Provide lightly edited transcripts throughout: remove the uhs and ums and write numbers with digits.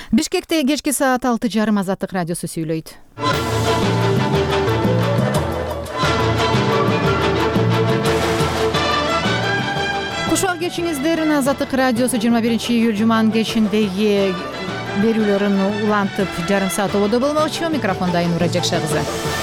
Бишкекте кечки саат 6:30 Азаттык радиосу сүйлөйт. Кушак кечиңиздер. Азаттык радиосу 21-июль жуманын кечиндеги берүүлөрүн улантып жарым саат ободо болмокчу. Микрофонда Айнура Жакша кызы.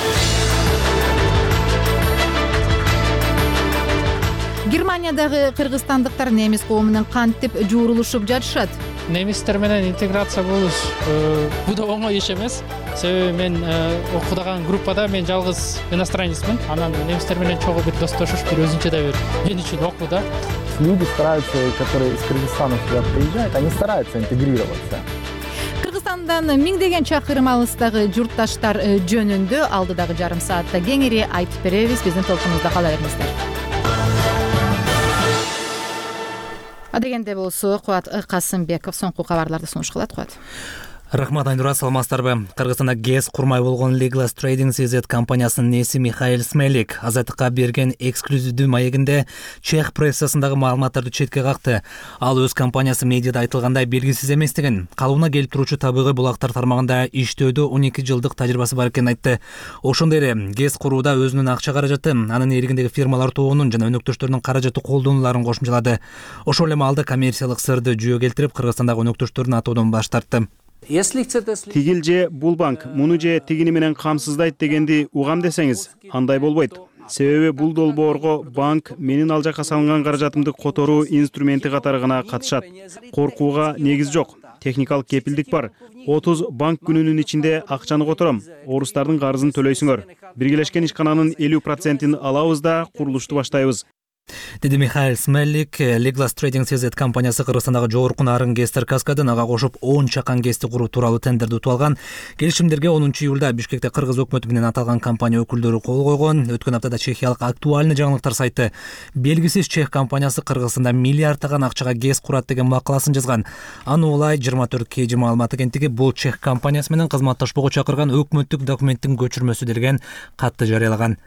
Германиядагы кыргызстандыктар немис коомунун кантип жуурулушуп жатышат? Немистер менен интеграция болуш бул да оңой иш эмес. Себеби мен окудаган группада мен жалгыз иностранецмин. Анан немистер менен чогуу бир достошуш, бир өзүнчө да бир мен үчүн окуу да. Люди стараются, которые из Кыргызстана сюда приезжают, они стараются интегрироваться. Кыргызстандан миңдеген чакырым алыстагы журтташтар жөнүндө алдыдагы жарым саатта кеңири айтып беребиз. Биздин толкунубузда кала бериңиздер. Адегенде болсо Кубат Касымбеков соңку кабарларды сунуш кылат. Кубат. Рахмат, Айнура, саламатсыздарбы? Кыргызстанда ГЭС курмай болгон Legal Trading CZ компаниясынын ээси Михаил Смелик Азаттыкка берген эксклюзивдүү маегинде чех прессасындагы маалыматтарды четке какты. Ал өз компаниясы медиада айтылгандай белгисиз эместигин, калыбына келип туручу табигый булактар тармагында иштөөдө 12 жылдык тажрыйбасы бар экенин айтты. Ошондой эле ГЭС курууда өзүнүн акча каражаты, анын эригиндеги фирмалар тобунун жана өнөктөштөрүнүн каражаты колдонуларын кошумчалады. Ошол эле маалда коммерциялык сырды жүйө келтирип, Кыргызстандагы өнөктөштөрүн атоодон баш тартты. Тигил же бул банк муну же тигини менен камсыздайт дегенди угам десеңиз, андай болбойт. Себеби бул долбоорго банк менин ал жакка салынган каражатымды которуу инструменти катары гана катышат. Коркууга негиз жок. Техникалык кепилдик бар. 30 банк күнүнүн ичинде акчаны котором. Орустардын карызын төлөйсүңөр. Биргелешкен ишкананын 50%-ин алабыз да курулушту баштайбыз. Деди Михаил Смелик. Legal Trading CZ компаниясы Кыргызстандагы жогорку нарын ГЭСтер каскадын ага кошуп 10 чакан ГЭСти куруу тууралуу тендерди утуп алган. Келишимдерге 10-июлда Бишкекте Кыргыз өкмөтү менен аталган компания өкүлдөрү кол койгон. Өткөн аптада чехиялык актуальный жаңылыктар сайты белгисиз чех компаниясы Кыргызстанда миллиардтаган акчага ГЭС курат деген макаласын жазган. Аны улай 24 KG маалымат агенттиги бул чех компаниясы менен кызматташууга чакырган өкмөттүк документтин көчүрмөсү делген катты жарыялаган.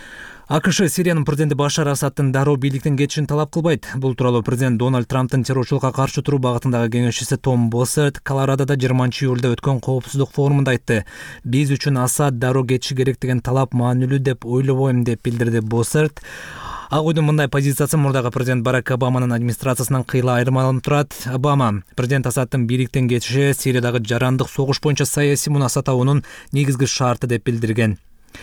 АКШ Сириянын президенти Башар Асадтын дароо бийликтен кетишин талап кылбайт. Бул тууралуу президент Дональд Трамптын террорчулукка каршы туруу багытындагы кеңешчиси Том Боссерт Колорадода 20-июлда өткөн коопсуздук форумунда айтты. Биз үчүн Асад дароо кетиши керек деген талап маанилүү деп ойлобойм деп билдирди Боссерт. Ак үйдүн мындай позициясы мурдагы президент Барак Обаманын администрациясынан кыйла айырмаланып турат. Обама президент Асадтын бийликтен кетиши Сириядагы жарандык согуш боюнча саясий мунаса табуунун негизги шарты деп билдирген.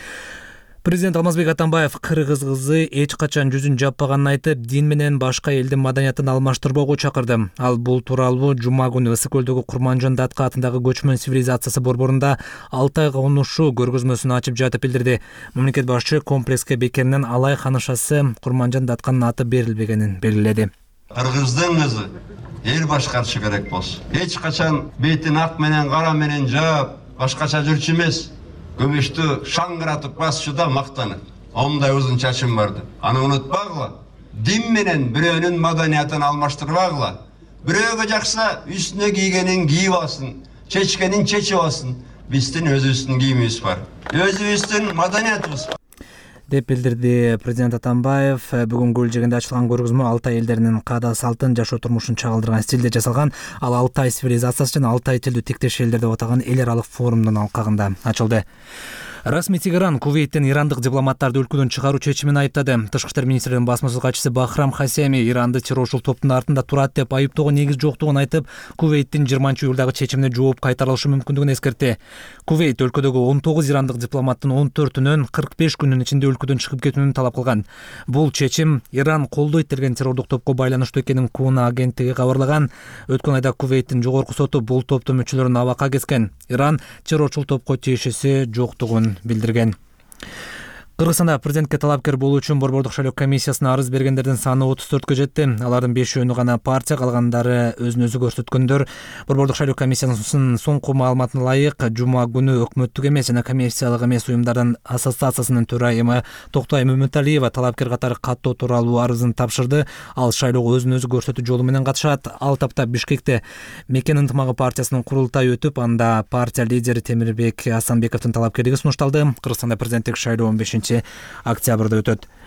Президент Алмазбек Атамбаев кыргыз кызы эч качан жүзүн жаппаганын айтып, дин менен башка элдин маданиятын алмаштырбоого чакырды. Ал бул тууралуу жума күнү Ысык көлдөгү Курманжан Датка атындагы көчмөн цивилизациясы борборунда 6 ай конушу көргөзмөсүн ачып жатып билдирди. Мамлекет башчы комплекске бекеринен алай ханышасы Курманжан Датканын аты берилбегенин белгиледи. Кыргыздын кызы эл башкарышы керек болсун. Эч качан бетин ак менен кара менен жаап, башкача жүрчү эмес. Көмөштү шаңгыратып басчу да мактанып. Омдай узун чачым барды. Аны унутпагыла. Дин менен бирөөнүн маданиятын алмаштырбагыла. Бирөөгө жакса үстүнө кийгенин кийип алсын, чечкенин чечип алсын. Биздин өзүбүздүн кийимибиз бар. Өзүбүздүн маданиятыбыз бар. Деп билдирди президент Атамбаев. Бүгүн Көлжегенде ачылган көргөзмө Алтай элдеринин каада салтын, жашоо турмушун чагылдырган стилде жасалган. Ал Алтай цивилизациясы жана Алтай тилдүү тиктеш элдер деп аталган эл аралык форумдун алкагында ачылды. Расмий Тегеран Кувейттен ирандык дипломаттарды өлкөдөн чыгаруу чечимин айыптады. Тышкы иштер министринин басма сөз катчысы Бахрам Хасеми Иранды террорчул топтун артында турат деп айыптоого негиз жоктугун айтып, Кувейттин 20-июлдагы чечимине жооп кайтарылышы мүмкүндүгүн эскертти. Кувейт өлкөдөгү 19 ирандык дипломаттын 14-үнүн 45 күнүн ичинде өлкөдөн чыгып кетүүнүн талап кылган. Бул чечим Иран колдойт деген террордук топко байланыштуу экенин Куна агенттиги кабарлаган. Өткөн айда Кувейттин жогорку соту бул топтун мүчөлөрүн абакка кескен. Иран террорчул топко тиешеси жоктугун билдирген. Кыргызстанда президентке талапкер болуу үчүн Борбордук шайлоо комиссиясына арыз бергендердин саны 34-кө жетти. Алардын 5-өөнү гана партия, калгандары өзүн өзү көрсөткөндөр. Борбордук шайлоо комиссиясынын соңку маалыматына ылайык, жума күнү өкмөттүк эмес жана коммерциялык эмес уюмдардын ассоциациясынын төрайымы Токтой Мөмөталиева талапкер катары каттоо тууралуу арызын тапшырды. Ал шайлоого өзүн өзү көрсөтүү жолу менен катышат. Ал тапта Бишкекте Мекен ынтымагы партиясынын курултайы өтүп, анда партия лидери Темирбек Асанбековдун талапкерлиги сунушталды. Кыргызстанда президенттик шайлоо 15 октябрда өтөт.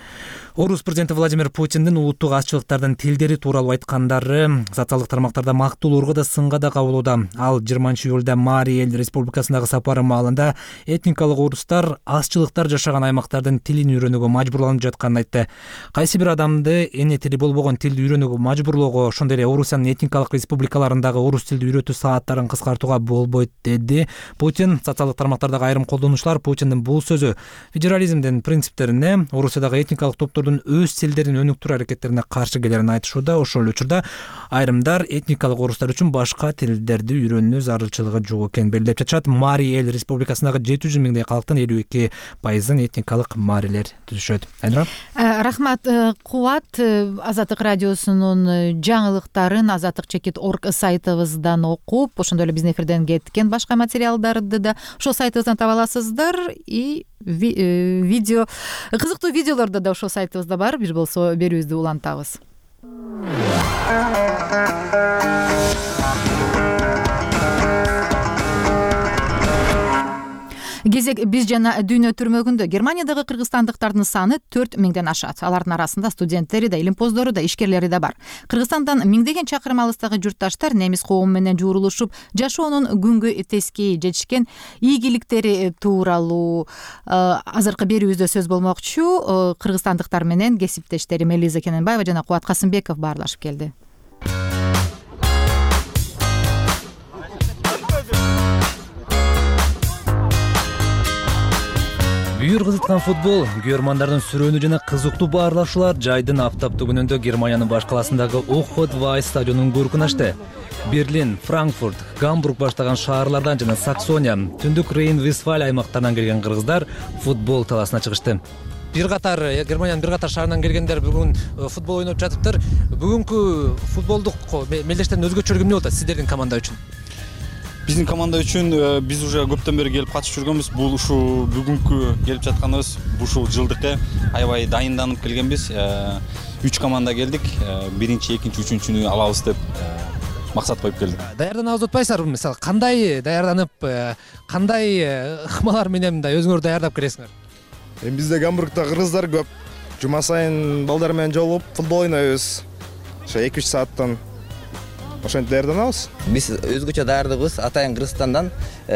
Орус президенти Владимир Путиндин улуттук азчылыктардын тилдери тууралуу айткандары социалдык тармактарда мактуулоорго да сынга да кабылууда. Ал 20-июлда Мари эл республикасындагы сапары маалында этникалык орустар азчылыктар жашаган аймактардын тилин үйрөнүүгө мажбурланып жатканын айтты. Кайсы бир адамды эне тили болбогон тилди үйрөнүүгө мажбурлоого, ошондой эле Орусиянын этникалык республикаларындагы орус тилди үйрөтүү сааттарын кыскартууга болбойт деди Путин. Социалдык тармактардагы айрым колдонуучулар Путиндин бул сөзү федерализмдин принциптерине, Орусиядагы этникалык топтор өз тилдерин өнүктүрүү аракеттерине каршы келерин айтышууда. Ошол учурда айрымдар этникалык орустар үчүн башка тилдерди үйрөнүү зарылчылыгы жок экенин белгилеп жатышат. Мари эл республикасындагы 700 миңдей калктын 52% этникалык марилер түзүшөт. Рахмат. Кубат Азаттык радиосунун жаңылыктарын azatlyk.org сайтыбыздан окуп, ошондой эле биздин эфирден кеткен башка материалдарды да ошол сайтыбыздан таба аласыздар. И видео, кызыктуу видеолорду да ошол сайтыбызда бар. Бир болсо берүүбүздү улантабыз. Кезек биз жана дүйнө түрмөгүндө. Германиядагы кыргызстандыктардын саны 4 миңден ашат. Алардын арасында студенттери да, илимпоздору да, ишкерлери да бар. Кыргызстандан миңдеген чакырым алыстагы журтташтар немис коому менен жуурулушуп, жашоонун күнгө тескей жетишкен ийгиликтери тууралуу азыркы берүүбүздө сөз болмокчу. Кыргызстандыктар менен кесиптештерим Элиза Кененбаева жана Кубат Касымбеков баарлашып келди. Бүйүр кызыткан футбол, күйөрмандардын сүрөөнү жана кызыктуу баарлашуулар жайдын аптаптуу күнүндө Германиянын баш каласындагы Охот-Вайс стадионунун көркүн ачты. Берлин, Франкфурт, Гамбург баштаган шаарлардан жана Саксония, түндүк Рейн-Вестфалия аймактарынан келген кыргыздар футбол талаасына чыгышты. Бир катар Германиянын бир катар шаарынан келгендер бүгүн футбол ойноп жатыптыр. Бүгүнкү футболдук мелдештердин өзгөчөлүгү эмне болот сиздердин команда үчүн? Биздин команда үчүн биз уже көптөн бери келип катышып жүргөнбүз. Бул ушул бүгүнкү келип жатканыбыз ушул жылдыкы аябай дайынданып келгенбиз. 3 команда келдик. Биринчи, экинчи, үчүнчүнү алабыз деп максат коюп келдик. Даярданабыз атпайсыздарбы? Мисалы, кандай даярданып, кандай ыкмалар менен да өзүңөр даярдап келесиңер? Бизде Гамбургда кыргыздар көп. Жума сайын балдар менен жолугуп футбол ойнойбуз. Ошо 2-3 сааттан ошентип даярданабыз. Биз өзгөчө даярдыгыбыз атайын Кыргызстандын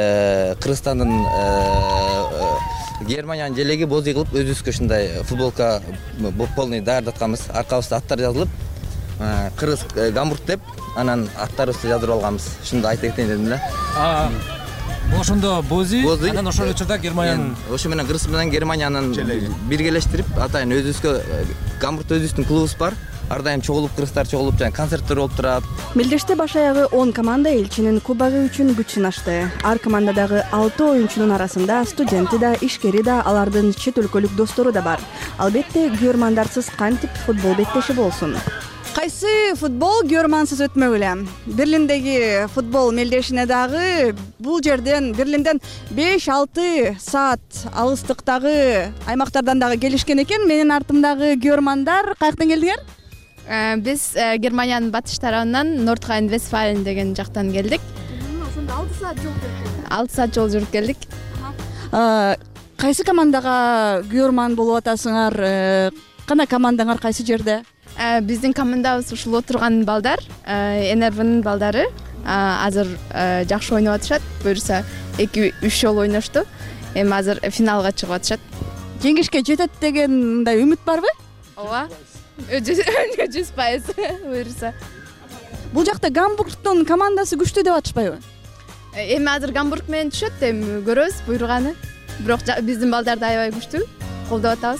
Германиянын желеги боз кылып өзүбүзгө ушундай футболка полный даярдатканбыз. Аркабызда аттар жазылып, Кыргыз Гамбург деп, анан аттарыбызды жаздырып алганбыз. Ушунду айта кетейин дедим эле. Ошондо бози, анан ошол учурда Германиянын ошо менен Кыргыз менен Германиянын биргелештирип, атайын өзүбүзгө Гамбургда өзүбүздүн клубубуз бар. Ар дайым чогулуп, кыргыздар чогулуп, жана концерттер болуп турат. Мелдеште баш аягы 10 команда элчинин кубогу үчүн күч сынашты. Ар командадагы 6 оюнчунун арасында студенти да, ишкери да, алардын чет өлкөлүк достору да бар. Албетте, күйөрмандарсыз кантип футбол беттеши болсун? Кайсы футбол күйөрмансыз өтмөк эле. Берлиндеги футбол мелдешине дагы бул жерден Берлинден 5-6 саат алыстыктагы аймактардан дагы келишкен экен. Менин артымдагы күйөрмандар каяктан келдиңер? Биз Германиянын батыш тарабынан Норд-Райн-Вестфален деген жактан келдик. Ошондо 6 саат жол жүрүп 6 саат жол жүрүп келдик. Кайсы командага күйөрман болуп атасыңар? Кана командаңар кайсы жерде? Биздин командабыз ушул отурган балдар, НРВнын балдары. Азыр жакшы ойноп атышат. Буюрса 2-3 жолу ойношту. Эми азыр финалга чыгып атышат. Жеңишке жетет деген мындай үмүт барбы? Ооба. 100% буюрса. Бул жакта Гамбургдун командасы күчтүү деп атышпайбы? Эми азыр Гамбург менен түшөт, эми көрөбүз буйруганы. Бирок биздин балдар да аябай күчтүү. Колдоп атабыз.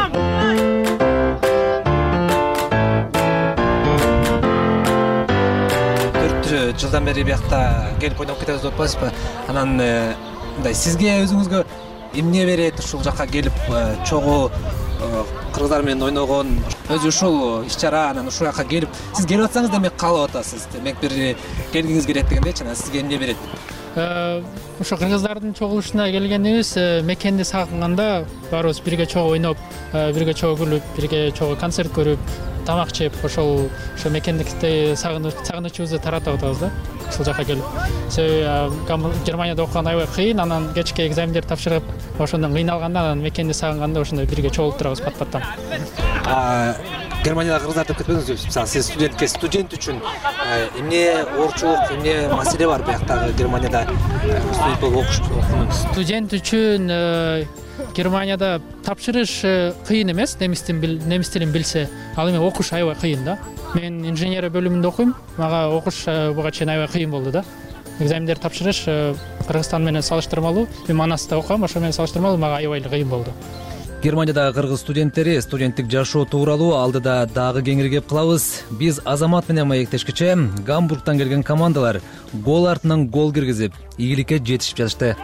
4 жылдан бери биякта келип ойноп кетебиз деп атпайсызбы? Анан мындай сизге өзүңүзгө эмне берет ушул жакка келип чогуу кыргыздар менен ойногон, өзү ушул иш-чара, анан ушул жакка келип, сиз келип атсаңыз демек каалап атасыз. Демек бир келгиңиз келет дегендейчи, анан сизге эмне берет? Ошо кыргыздардын чогулушуна келгенибиз, мекенди сагынганда баарыбыз бирге чогуу ойноп, бирге чогуу күлүп, бирге чогуу концерт көрүп, тамак жеп ошо мекендикти сагынычыбызды таратып атабыз да ушул жака келип. Себеби Германияда окуган аябай кыйын, анан кечки экзамендерди тапшырып, ошондон кыйналганда, анан мекенди сагынганда ошондой бирге чогулуп турабыз пат-паттан. Германияда кыргыздар деп кетпедиңизби? Мисалы, сиз студент үчүн эмне оорчулук, эмне маселе бар бияктагы Германияда студент болуп окуш? Студент үчүн Германияда тапшырыш кыйын эмес, немис тилин билсе, ал эми окуш аябай кыйын да. Мен инженерия бөлүмүндө окуйм, мага окуш буга чейин аябай кыйын болду да. Экзамендерди тапшырыш Кыргызстан менен салыштырмалуу, мен Манаста окугам, ошо менен салыштырмалуу мага аябай кыйын болду. Германиядагы кыргыз студенттери студенттик жашоо тууралуу алдыда дагы кеңири кеп кылабыз. Биз Азамат менен маектешкиче Гамбургтан келген командалар гол артынан гол киргизип, ийгиликке жетишип жатышты.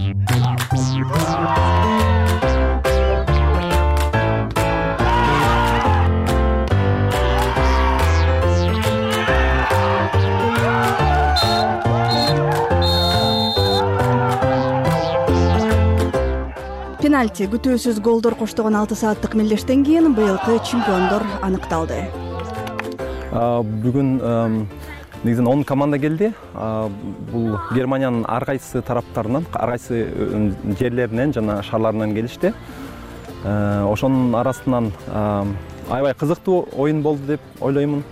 Пенальти күтүүсүз голдор коштогон 6 сааттык мелдештен кийин быйылкы чемпиондор аныкталды. Бүгүн негизинен 10 команда келди. Бул Германиянын ар кайсы тараптарынан, ар кайсы жерлеринен жана шаарларынан келишти. Ошонун арасынан аябай кызыктуу оюн болду деп ойлоймун.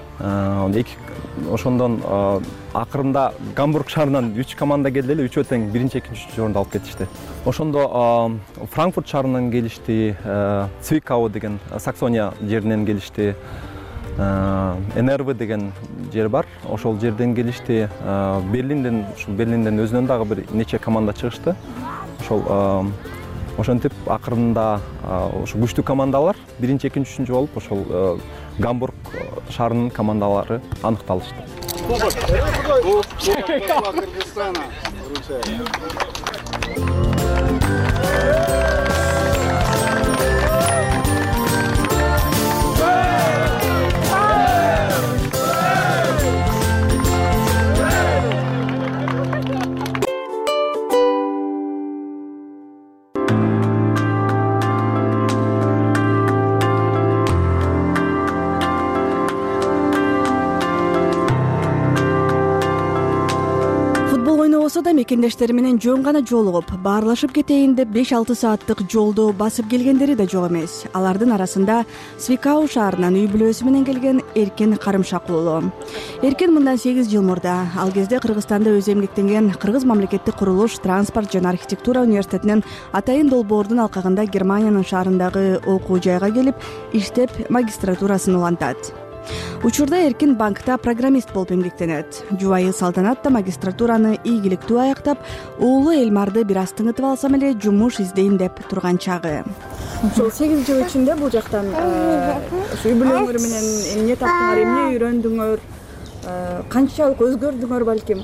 Ошондон акырында Гамбург шаарынан 3 команда келди эле, 3 тең 1-2 жорунду алып кетишти. Ошондо Франкфурт шаарынан келишти, Цвикау деген Саксония жеринен келишти, Энерве деген жер бар, ошол жерден келишти. Берлинден өзүнөн дагы бир нече команда чыгышты. Ошентип акырында ошо күчтүү командалар 1-2 3 болуп ошол Гамбург шаарынын командалары аныкталышты. Да мекендештери менен жөн гана жолугуп, баарлашып кетейин деп 5-6 сааттык жолду басып келгендери да жок эмес. Алардын арасында Свикау шаарынан үй бүлөсү менен келген Эркен Карымшак уулу. Эркен мындан 8 жыл мурда, ал кезде Кыргызстанда өзү эмгектенген Кыргыз мамлекеттик курулуш, транспорт жана архитектура университетинин Атайын долбоордун алкагында Германиянын шаарындагы окуу жайга келип, иштеп магистратурасын улантат. Учурда Эркин банкта программист болуп эмгектенет. Жубайы Салтанат да магистратураны ийгиликтүү аяктап, уулу Элмарды бир аз тыңытып алсам эле жумуш издейм деп турган чагы. Ошол 8 жыл ичинде бул жактан үй бүлөңөр менен эмне таптыңар, эмне үйрөндүңөр, канчалык өзгөрдүңөр балким?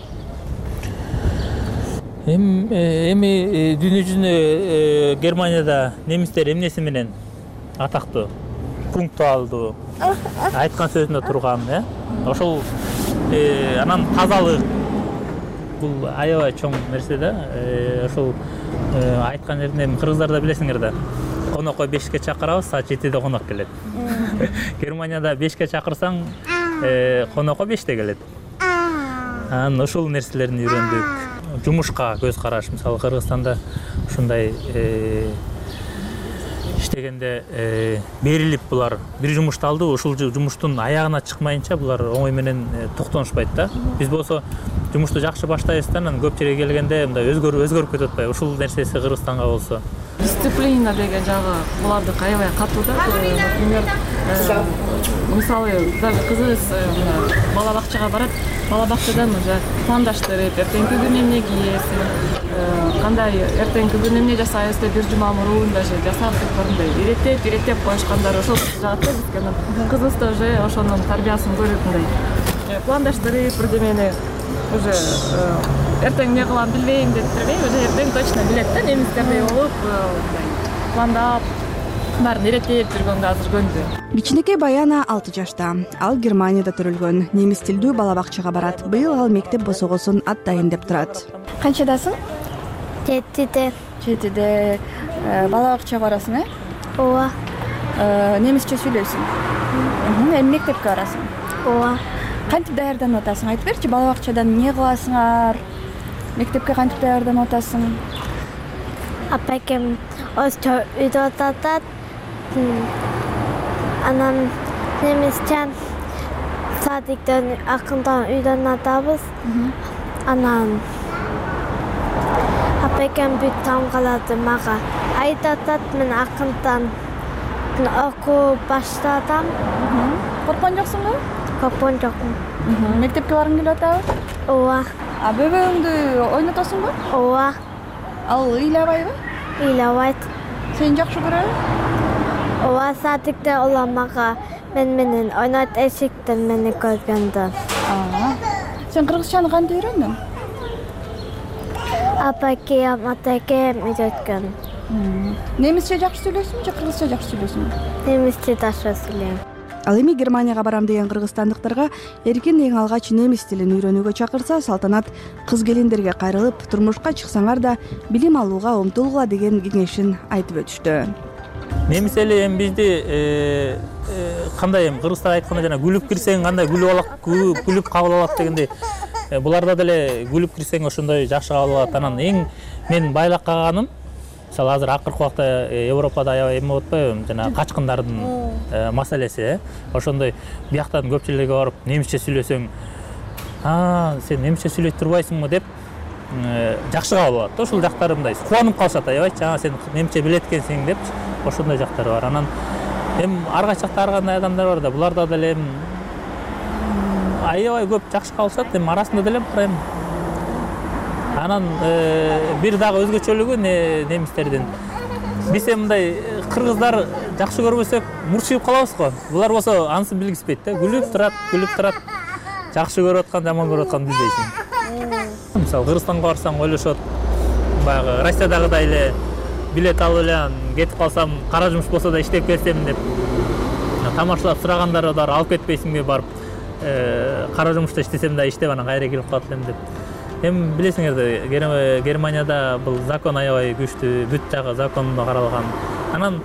Эми дүйнө жүзүндө Германияда немистер эмнеси менен атактуу? Пунктуалдуу, айткан сөзүндө турган, ошол анан тазалык бул аябай чоң нерсе да. Ошол айткан жеринде кыргыздарда билесиңер да, конокко 5ке чакырабыз, саат 7де конок келет. Германияда 5ке чакырсаң, конокко 5те келет. Анан ошол нерселерин үйрөндүк. Жумушка көз караш, мисалы Кыргызстанда ушундай иштегенде берилип булар бир жумушту алды, ушул жумуштун аягына чыкмайынча булар оңой менен токтонушпайт да. Биз болсо жумушту жакшы баштайбыз да, анан көп жерге келгенде мындай өзгөрүп кетип атпайбы. Ушул нерсеси Кыргызстанга болсо. Дисциплина деген жагы булардыкы аябай катуу да. Например, мисалы даже кызыбыз бала бакчага барат, бала бакчадан уже пландаштырып, эртеңки күнү эмне кийесиң, кандай эртеңки күнү эмне жасайбыз деп бир жума мурун даже жасап туруп иреттеп коюшкандар ошол жагат да бизге. Кызыбыз да уже ошонун тарбиясын көрүп мындай пландаштырып бирдемени уже эртең эмне кылам билбейм деп турбайбы, уже эртең точно билет да, немистердей болуп пландап баарын иреттеп жүргөнгө азыр көндү. Кичинекей Баяна 6 жашта. Ал Германияда төрөлгөн. Немис тилдүү бала бакчага барат. Быйыл ал мектеп босогосун аттайын деп турат. Канчадасың? 7-де. 7-де бала бакчага барасың, Ооба. Немисче сүйлөйсүң? Эми мектепке барасың? Ооба. Кантип даярданып атасың? Айтып берчи, бала бакчадан эмне кыласыңар? Мектепке кантип даярданып атасың? Апакем үйдө атат. Анан немисчен садиктен акындан үйдөн атабыз. Анан апакем бүт тамгалады мага. Айтатат, мен акындан окуу баштадым. Корккон жоксуңбу? Корккон жокмун. Мектепке баргың келип атабы? Ооба. Бөбөгүңдү ойнотосуңбу? Ооба. Ал ыйлабайбы? Ыйлабайт. Сени жакшы көрөбү? Ооба, садикте улам мага менен ойнойт, эшиктен мени көргөндө. Сен кыргызчаны кантип үйрөндүң? Апакем, атакем үйрөткөн. Немисче жакшы сүйлөйсүңбү же кыргызча жакшы сүйлөйсүңбү? Немисче жакшы сүйлөйм. Ал эми Германияга барам деген кыргызстандыктарга эркин эң алгач немис тилин үйрөнүүгө чакырса, Салтанат кыз келиндерге кайрылып, турмушка чыксаңар да билим алууга умтулгула деген кеңешин айтып өтүштү. Немис эли эми бизди кандай эми кыргыздар айткандай жана күлүп кирсең кандай күлүп кабыл алат дегендей, буларда деле күлүп кирсең ошондой жакшы кабыл алат. Анан эң мен байлап калганым, мисалы азыр акыркы убакта Европада аябай эме болуп атпайбы, жана качкындардын маселеси, ошондой бияктан көпчүлүгү барып немисче сүйлөсөң, сен немисче сүйлөй турбайсыңбы деп жакшы кабыл алат. Ошол жактары мындай кубанып калышат аябай, сен немисче билет экенсиң деп, ошондой жактары бар. Анан эми ар качакта ар кандай адамдар бар да, буларда деле аябай көп жакшы кабылышат, эми арасында деле бар эми. Анан бир дагы өзгөчөлүгү немистердин. Биз мындай кыргыздар жакшы көрбөсөк мурчуюп калабыз го. Булар болсо ансын билгиспейт да, күлүп турат. Жакшы көрүп аткан, жаман көрүп аткан билбейсиң. Мисалы Кыргызстанга барсаң ойлошот, баягы Россиядагыдай эле билет алып эле кетип калсам, кара жумуш болсо да иштеп берсем деп тамашалап сурагандары бар, алып кетпейсиңби барып, кара жумушта иштесем да иштеп анан кайра келип калат элем деп. Эми билесиңерди, Германияда бул закон аябай күчтүү, бүт жагы закондо каралган. Анан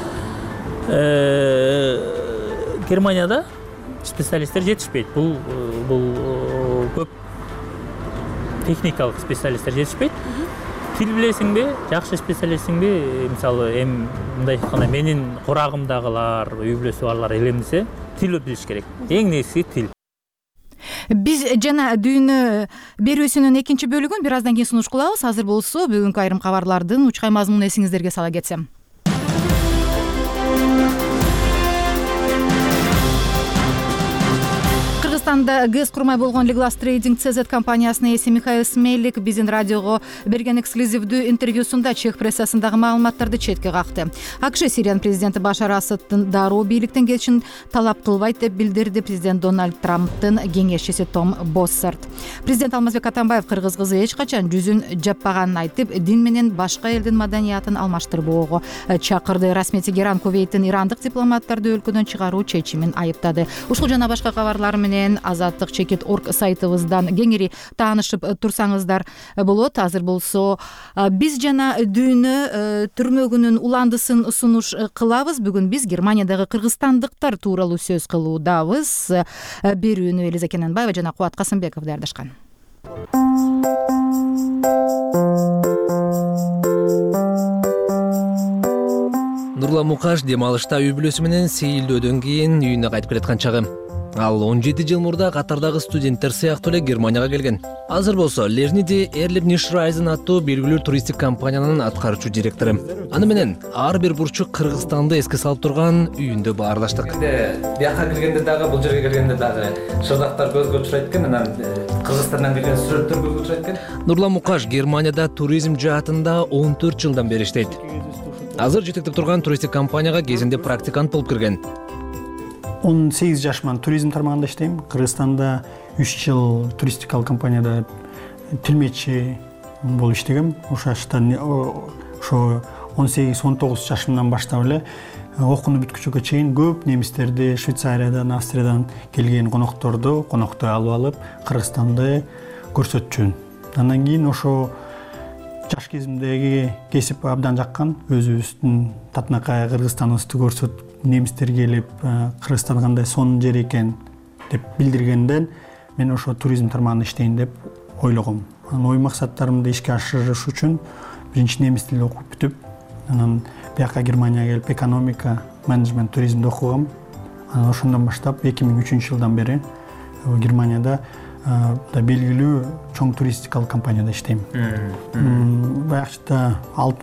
Германияда специалисттер жетишпейт. Бул көп техникалык специалисттер жетишпейт. Тил билесиңби, жакшы специалистсиңби, мисалы эми мындай айтканда менин курагымдагылар, үй бүлөсү барлар элемдесе, тил билиш керек. Эң негизги тил. Биз жана дүйнө берүүсүнүн экинчи бөлүгүн бир аздан кийин сунуш кылабыз. Азыр болсо бүгүнкү айрым кабарлардын учкай мазмунун эсиңиздерге сала кетсем. Кыргызстанда ГЭС курмай болгон Liglas Trading CZ компаниясынын ээси Михаил Смелик биздин радиого берген эксклюзивдүү интервьюсунда чех прессасындагы маалыматтарды четке какты. АКШ Сириянын президенти Башар Асаддын дароо бийликтен кетишин талап кылбайт деп билдирди президент Дональд Трамптын кеңешчиси Том Боссарт. Президент Алмазбек Атамбаев кыргыз кызы эч качан жүзүн жаппаганын айтып, дин менен башка элдин маданиятын алмаштырбоого чакырды. Расмий Тегеран Кувейттин ирандык дипломаттарды өлкөдөн чыгаруу чечимин айыптады. Ушул жана башка кабарлар менен Азаттык чекит.org сайтыбыздан кеңири таанышып турсаңыздар болот. Азыр болсо биз жана дүйнө түрмөгүнүн уландысын сунуш кылабыз. Бүгүн биз Германиядагы кыргызстандыктар тууралуу сөз кылуудабыз. Берүүнү Элиза Кененбаева жана Кубат Касымбеков даярдашкан. Нурлан Мукаш дем алышта үй бүлөсү менен сейилдөөдөн кийин үйүнө кайтып келаткан чагы. Ал 17 жыл мурда Катардагы студенттер сыяктуу эле Германияга келген. Азыр болсо Лерниди Erlebnisreisen аттуу белгилүү туристтик компаниянын аткаруучу директору. Аны менен ар бир бурчук Кыргызстанды эске салып турган үйүндө баарлаштык. Бияка келгенде дагы, бул жерге келгенде дагы шырдактар көзгө чурайт экен, анан Кыргызстандан келген сүрөттөр көзгө чурайт экен. Нурлан Мукаш Германияда туризм жаатында 14 жылдан бери иштейт. Азыр жетектеп турган туристтик компанияга кезинде практикант болуп кирген. 18 жашыман туризм тармагында иштейм. Кыргызстанда 3 жыл туристикалык компанияда тилмечи болуп иштегем. Ошо 18-19 жашымдан баштап эле окууну бүткүчөгө чейин көп немистерди Швейцариядан, Австриядан келген коноктой алып алып, Кыргызстанды көрсөтчүмүн. Андан кийин ошо жаш кезимдеги кесип абдан жаккан, өзүбүздүн татынакай Кыргызстаныбызды немистер келип Кыргызстан кандай сонун жер экен деп билдиргенден мен ошо туризм тармагында иштейин деп ойлогом. Анан ой максаттарымды ишке ашырыш үчүн биринчи немис тилин окуп бүтүп, анан бияка Германияга келип экономика, менеджмент, туризмди окугам. Анан ошондон баштап 2003 жылдан бери Германияда да белгилүү чоң туристикалык компанияда иштейм. Баягычта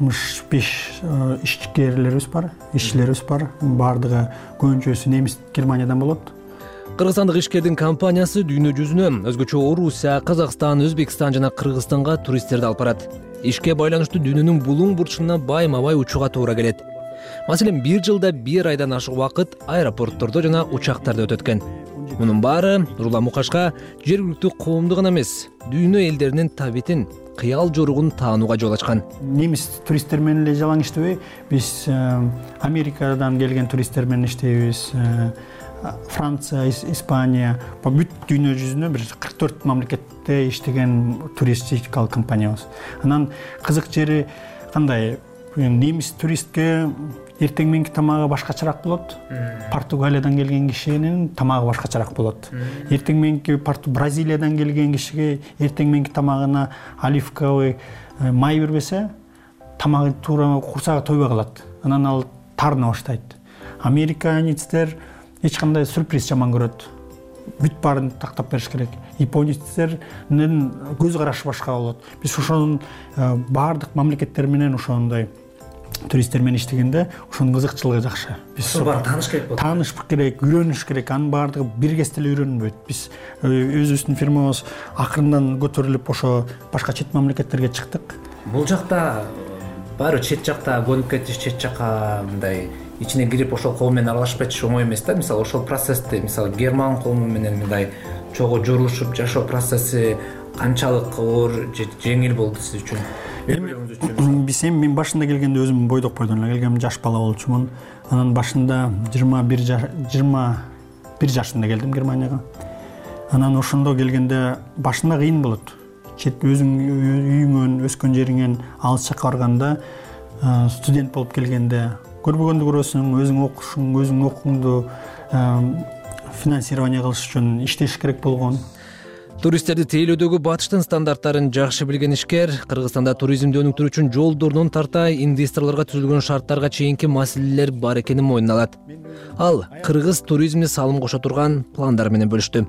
65 ишчилерибиз бар. Бардыгы көбүнчөсү немис Германиядан болот. Кыргызстандык ишкердин компаниясы дүйнө жүзүнө, өзгөчө Орусия, Казакстан, Өзбекстан жана Кыргызстанга туристтерди алып барат. Ишке байланыштуу дүйнөнүн булуң бурчуна байма-бай учууга туура келет. Маселен, 1 жылда 1 айдан ашык убакыт аэропорттордо жана учактарда өтөт экен. Мунун баары Нурлан Мукашка жергиликтүү коомду гана эмес, дүйнө элдеринин табитин, кыял жоругун таанууга жол ачкан. Немис туристтер менен эле жалаң иштебей, биз Америкадан келген туристтер менен иштейбиз. Франция, Испания, бүт дүйнө жүзүнө бир 44 мамлекетте иштеген туристикалык компаниябыз. Анан кызык жери кандай? Немис туристке эртең мененки тамагы башкачараак болот. Португалиядан келген кишинин тамагы башкачараак болот. Эртең мененки Бразилиядан келген кишиге эртең мененки тамагына оливковый май бербесе, тамагы туура курсагы тойбой калат. Анан ал тарына баштайт. Американецтер эч кандай сюрприз жаман көрөт. Бүт баарын тактап бериш керек. Японецтердин көз карашы башка болот. Биз ошонун баардык мамлекеттер менен ошондой туристтер менен иштегенде ошонун кызыкчылыгы жакшы. Биз баары тааныш керек болот. Таанышпак керек, үйрөнүш керек. Анын баардыгы бир кезде эле үйрөнбөйт. Биз өзүбүздүн фирмабыз акырындан көтөрүлүп ошо башка чет мамлекеттерге чыктык. Бул жакта баары чет жакта көнүп кетиш, чет жакка мындай ичине кирип ошол коом менен аралашып кетиш оңой эмес да. Мисалы ошол процессти, мисалы герман коому менен мындай чогуу журушуп жашоо процесси канчалык оор, жеңил болду сиз үчүн? Биз мен башында келгенде өзүм бойдок бойдон эле келгем, жаш бала болчумун. Анан башында 21 жашында келдим Германияга. Анан ошондо келгенде башында кыйын болот. Чет өзүң үйүңөн, өскөн жериңен алыс жакка барганда, студент болуп келгенде көрбөгөндү көрөсүң, өзүң окушуң, өзүң окууңду финансирование кылыш үчүн иштеш керек болгон. Туристтерди тейлөөдөгү батыштын стандарттарын жакшы билген ишкер Кыргызстанда туризмди өнүктүрүү үчүн жолдордон тарта инвесторлорго түзүлгөн шарттарга чейинки маселелер бар экенин мойнуна алат. Ал кыргыз туризмине салым кошо турган пландары менен бөлүштү.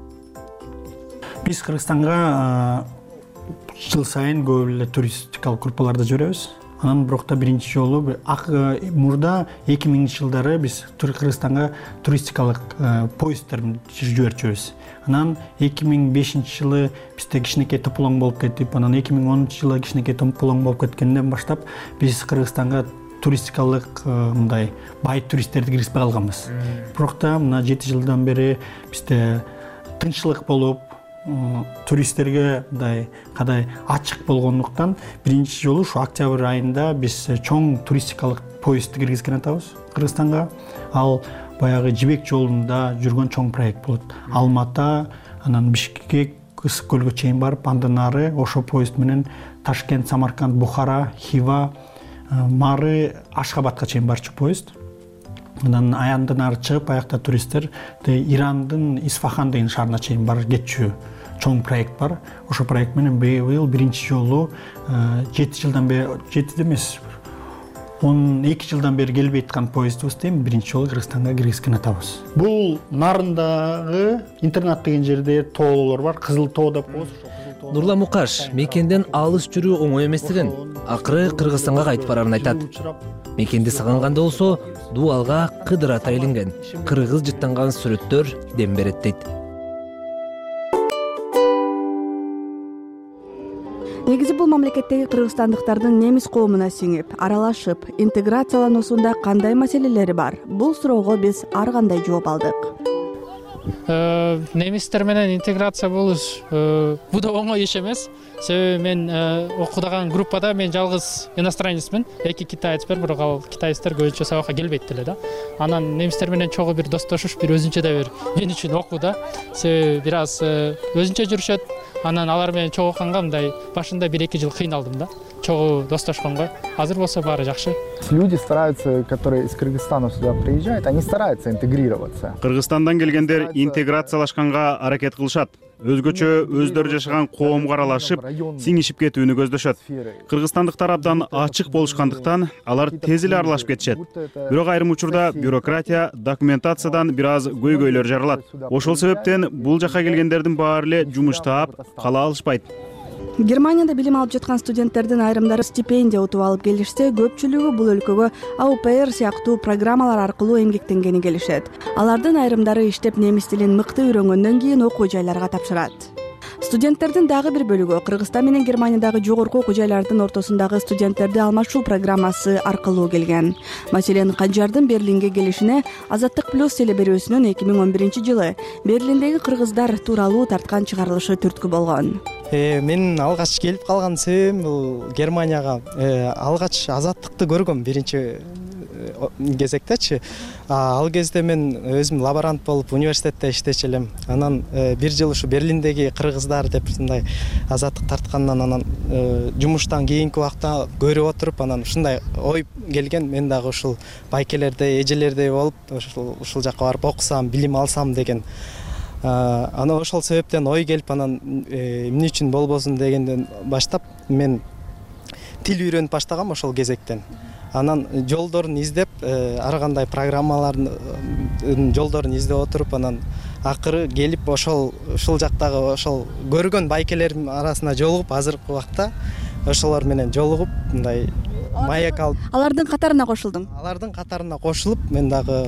Биз Кыргызстанга жыл сайын көп эле туристикалык группаларды жиберебиз. Анан бирокта биринчи жолу мурда 2000-жылдары биз Кыргызстанга туристикалык поезддерди жиберчүбүз. Анан 2005-жылы бизде кичинекей тополоң болуп кетип, анан 2010-жылы кичинекей тополоң болуп кеткенден баштап биз Кыргызстанга туристикалык мындай бай туристтерди киргизбей калганбыз. Бирокта мына 7 жылдан бери бизде тынччылык болуп, туристтерге мындай кадай ачык болгондуктан биринчи жолу ушу октябрь айында биз чоң туристикалык поездди киргизген атабыз Кыргызстанга. Ал баягы Жибек жолунда жүргөн чоң проект болот. Алмата, анан Бишкек, Ысык көлгө чейин барып, андан ары ошо поезд менен Ташкент, Самарканд, Бухара, Хива, Мары, Ашхабадка чейин барчу поезд. Андан аяндан ары чыгып, аякта туристтер Ирандын Исфахан деген шаарына чейин барып кетчү чоң проект бар. Ошо проект менен быйыл биринчи жолу 7 жылдан бери, 7 эмес, 12 жылдан бери келбей аткан поездбыз дейм, биринчи жолу Кыргызстанга киргизген атабыз. Бул Нарындагы интернат деген жерде тоолор бар, Кызыл тоо деп коебуз. Нурлан Мукаш мекенден алыс жүрүү оңой эместигин, акыры Кыргызстанга кайтып барарын айтат. Мекенди сагынганда болсо, дуалга кыдырата илинген, кыргыз жыттанган сүрөттөр дем берет дейт. Негизи бул мамлекеттеги кыргызстандыктардын немис коомуна сиңип, аралашып, интеграциялануусунда кандай маселелери бар? Бул суроого биз ар кандай жооп алдык. немистер менен интеграция болуш бул да оңой иш эмес. Себеби мен окудаган группада мен жалгыз иностранецмин. Эки китаец бар, бирок ал китайецтер көбүнчө сабакка келбейт деле да. Анан немистер менен чогуу бир достошуш, бир өзүнчө да бир мен үчүн окуу да. Себеби бир аз өзүнчө жүрүшөт. Анан алар менен чогулганга мындай башында 1-2 жыл кыйналдым да. Чогуу достошконго. Азыр болсо баары жакшы. Люди стараются, которые из Кыргызстана сюда приезжают, они стараются интегрироваться. Кыргызстандан келгендер интеграциялашканга аракет кылышат. Өзгөчө өздөрү жашаган коомго аралашып, сиңишип кетүүнү көздөшөт. Кыргызстандыктар абдан ачык болушкандыктан алар тез эле аралашып кетишет. Бирок айрым учурда бюрократия, документациядан бир аз көйгөйлөр жаралат. Ошол себептен бул жака келгендердин баары эле жумуш таап, кала алышпайт. Германияда билим алып жаткан студенттердин айрымдары стипендия утуп алып келишсе, көпчүлүгү бул өлкөгө АУПР сыяктуу программалар аркылуу эмгектенгени келишет. Алардын айрымдары иштеп немис тилин мыкты үйрөнгөндөн кийин окуу жайларга тапшырат. Студенттердин дагы бир бөлүгү Кыргызстан менен Германиядагы жогорку окуу жайлардын ортосундагы студенттерди алмашуу программасы аркылуу келген. Маселен, Канжардын Берлинге келишине Азаттык плюс телеберүүсүнүн 2011-жылы Берлиндеги кыргыздар тууралуу тарткан чыгарылышы түрткү болгон. Мен алгач келип калган себебим бул Германияга алгач азаттыкты көргөм биринчи кезектечи. Ал кезде мен өзүм лаборант болуп университетте иштечү элем. Анан бир жыл ушу Берлиндеги кыргыздар деп мындай азаттык тарткандан анан жумуштан кийинки убакта көрүп отуруп, анан ушундай ой келген, мен дагы ушул байкелердей, эжелердей болуп ушул жака барып окусам, билим алсам деген. Ана ошол себептен ой келип, анан эмне үчүн болбосун дегенден баштап мен тил үйрөнүп баштагам ошол кезектен. Анан жолдорун издеп, ар кандай программалардын жолдорун издеп отуруп, анан акыры келип ушул жактагы ошол көргөн байкелердин арасына жолугуп, азыркы убакта ошолор менен жолугуп, мындай маек алып. Алардын катарына кошулдуң? Алардын катарына кошулуп, мен дагы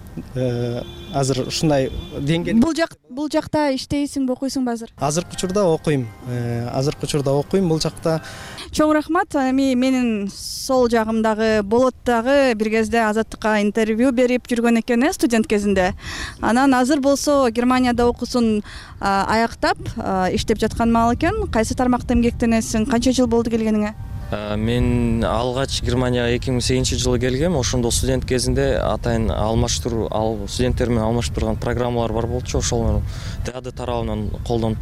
азыр ушундай деңгээлде. Бул жакта иштейсиңби, окуйсуңбу азыр? Азыркы учурда окуйм. Бул жакта. Чоң рахмат. Эми менин сол жагымдагы Болот дагы бир кезде Азаттыкка интервью берип жүргөн экен студент кезинде. Анан азыр болсо Германияда окуусун аяктап иштеп жаткан маал экен. Кайсы тармакта эмгектенесиң? Канча жыл болду келгениңе? Мен алгач Германияга 2008-жылы келгем. Ошондо студент кезинде атайын студенттер менен алмаштырган программалар бар болчу. Ошолор ТАД тарабынан колдонуп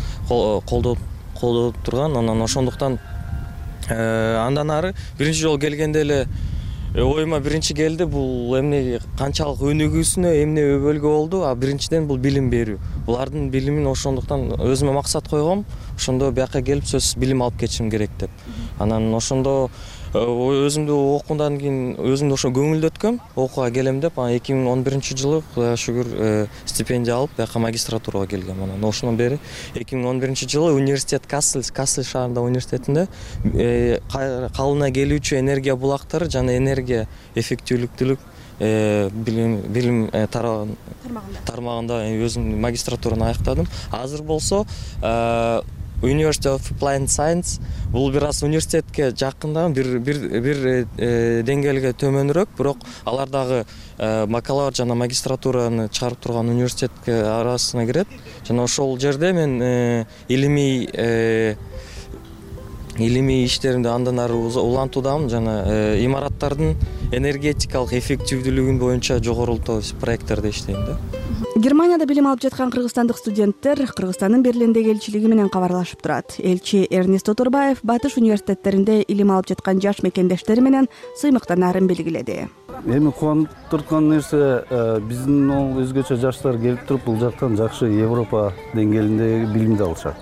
турган. Анан ошондуктан андан ары биринчи жолу келгенде эле оюма биринчи келди, бул эмне канчалык өнүгүүсүнө эмне өбөлгө болду. Биринчиден бул билим берүү. Булардын билимин ошондуктан өзүмө максат койгом. Ошондо бияка келип сөзсүз билим алып кетишим керек деп. Анан ошондо өзүмдү окуундан кийин өзүмдү ошо көңүлдөткөм, окууга келем деп, 2011-жылы Кудайга шүгүр стипендия алып, бияка магистратурага келгем. Анан ошондон бери 2011-жылы университет Кассел шаарында университетинде калыбына келүүчү энергия булактары жана энергия эффективдүүлүк билим тармагында өзүм магистратураны аяктадым. Азыр болсо University of Applied Science бул бир аз университетке жакында, бир деңгээлге төмөнүрөөк, бирок алар дагы бакалавр жана магистратураны чыгарып турган университетке арасына кирет. Жана ошол жерде мен илимий иштеримди андан ары улантуудамын, жана имараттардын энергетикалык эффективдүүлүгүн боюнча жогорултуу проекттерде иштейм да. Германияда билим алып жаткан кыргызстандык студенттер Кыргызстандын Берлиндеги элчилиги менен кабарлашып турат. Элчи Эрнест Отурбаев Батыш университеттеринде илим алып жаткан жаш мекендештери менен сыймыктанаарын белгиледи. Эми кубанып турган нерсе, биздин өзгөчө жаштар келип туруп бул жактан жакшы Европа деңгээлиндеги билимди алышат.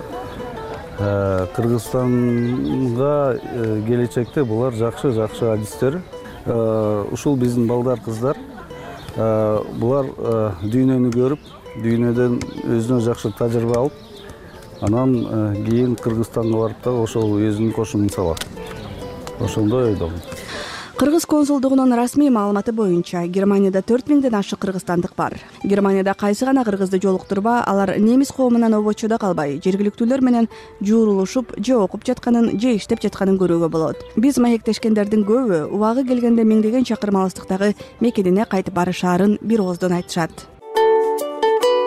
Кыргызстанга келечекте булар жакшы адистер. Ушул биздин балдар, кыздар булар дүйнөнү көрүп, дүйнөдөн өзүнө жакшы тажрыйба алып, анан кийин Кыргызстанга барып да ошол өзүнүн кошумун салат. Ошондой ойдомун. Кыргыз консулдугунун расмий маалыматы боюнча Германияда 4000ден ашык кыргызстандык бар. Германияда кайсы гана кыргызды жолуктурба, алар немис коомунан обочодо калбай, жергиликтүүлөр менен жуурулушуп, же окуп жатканын, же иштеп жатканын көрүүгө болот. Биз маектешкендердин көбү убагы келгенде миңдеген чакырым алыстыктагы мекенине кайтып барышаарын бир ооздон айтышат.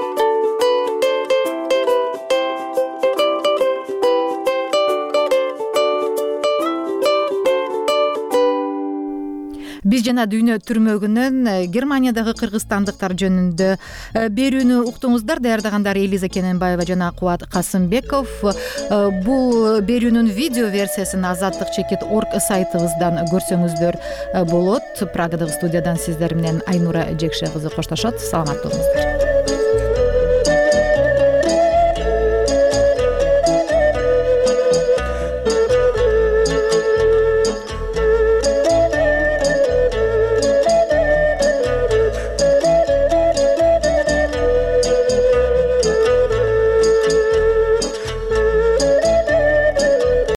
Биз жана дүйнө түрмөгүнөн Германиядагы кыргызстандыктар жөнүндө берүүнү уктуңуздар. Даярдагандар Элиза Кененбаева жана Кубат Касымбеков. Бул берүүнүн видео версиясын azatlyk.org сайтыбыздан көрсөңүздөр болот. Прагадагы студиядан сиздер менен Айнура Жекше кызы коштошот. Саламат болуңуздар.